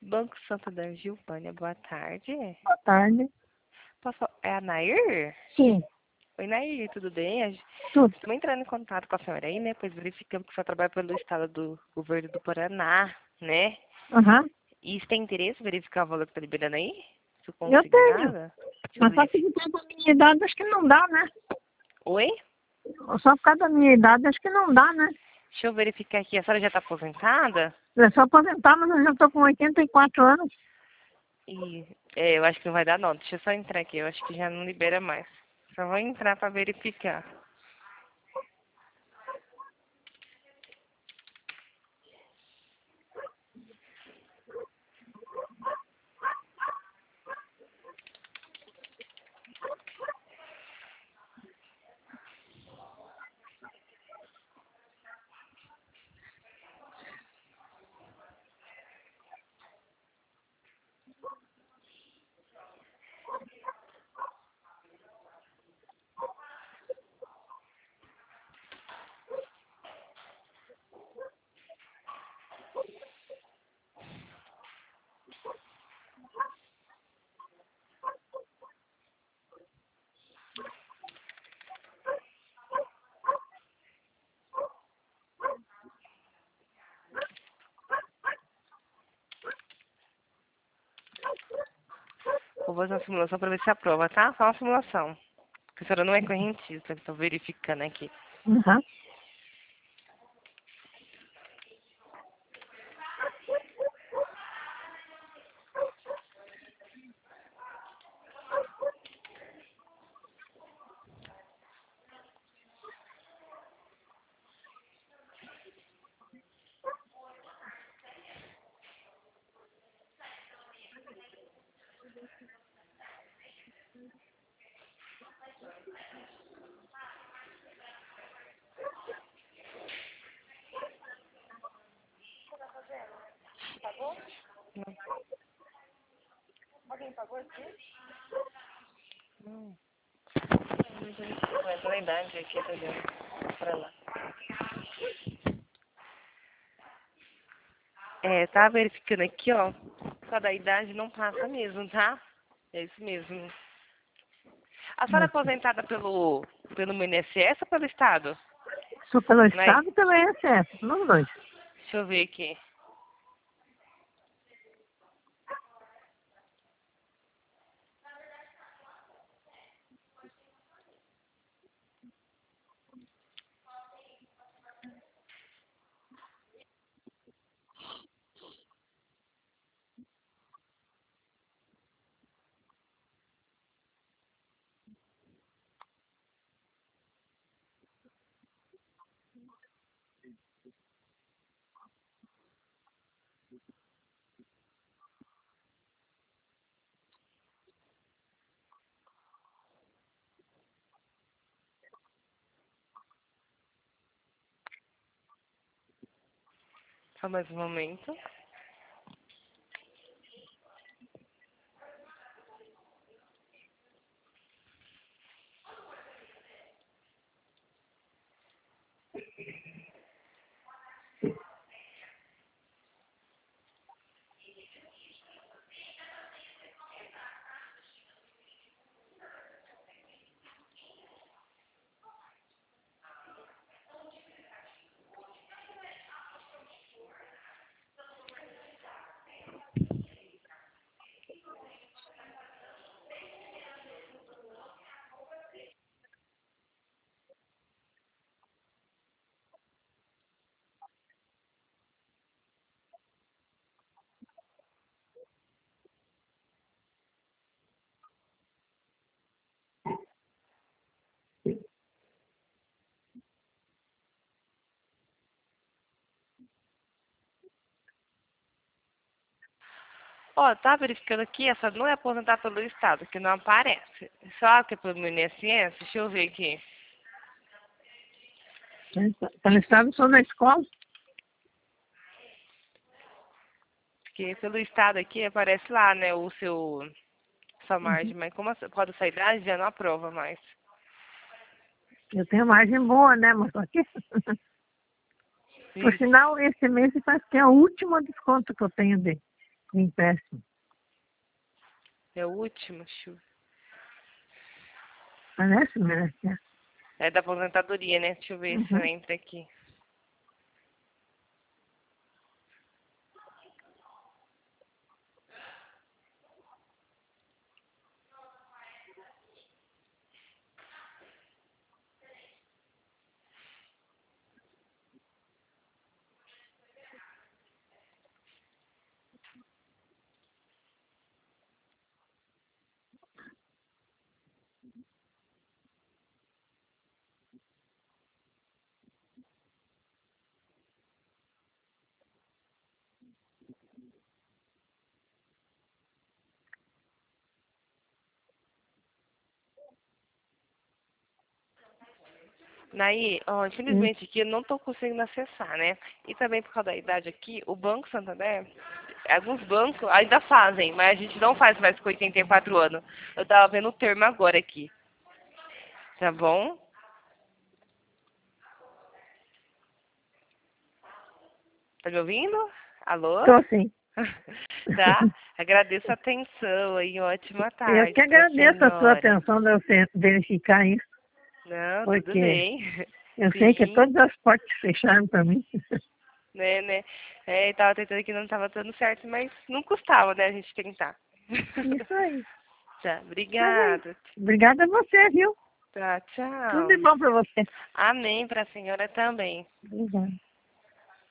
Banco Santander, Gilvânia, boa tarde. Boa tarde. É a Nair? Sim, Oi, Nair, tudo bem? tudo. Estamos entrando em contato com a senhora aí, né? Pois verificamos que a senhora trabalha pelo estado do governo do Paraná, né? Aham. E você tem interesse em verificar o valor que está liberando aí? Se Eu tenho. consignada? Deixa eu Mas só que verificar. por causa da minha idade acho que não dá, né? Oi? Só por causa da minha idade acho que não dá, né? Deixa eu verificar aqui. A senhora já está aposentada? É só aposentar, mas eu já estou com 84 anos. Eu acho que não vai dar não. Deixa eu só entrar aqui. Eu acho que já não libera mais. Só vou entrar para verificar. Vou fazer uma simulação para ver se aprova, tá? Só uma simulação. Porque a senhora não é correntista, estou verificando aqui. Aham. Hum. Entra na idade aqui, tá vendo? Pra lá. Tá verificando aqui, ó. Só da idade não passa mesmo, tá? É isso mesmo. A senhora é aposentada pelo INSS ou pelo Estado? Sou pelo Né? Estado e pelo INSS, pelos dois. Deixa eu ver aqui. Só mais um momento. Ó, tá verificando aqui, essa não é aposentada pelo Estado, que não aparece. Só que é pelo INSS, deixa eu ver aqui. Pelo Estado sou na escola. Porque pelo Estado aqui aparece lá, né, sua margem, Uhum. mas como por causa da sua idade já não aprova mais. Eu tenho margem boa, né, mas só que... Por Isso. sinal, esse mês parece que é o último desconto que eu tenho dele. Me empréstimo. É o último, Chu. Parece, merece. É da aposentadoria, né? Deixa eu ver se eu Uhum. entro aqui. Naí, ó, infelizmente aqui eu não tô conseguindo acessar, né? E também por causa da idade aqui, o Banco Santander, alguns bancos ainda fazem, mas a gente não faz mais com 84 anos. Eu tava vendo o termo agora aqui. Tá bom? Tá me ouvindo? Alô? Tô sim. Tá? Agradeço a atenção e ótima Eu tarde que pra agradeço a sua senhora. atenção de você verificar isso, Não, tudo porque bem. eu sei que Sim, todas as portas fecharam para mim. né? É, tava tentando que não tava dando certo, mas não custava, né, a gente tentar. Isso aí. Tá, Mas é isso. obrigada. Obrigada a você, viu? Tá, Tudo tchau. de bom para você. Amém pra senhora também. Obrigada.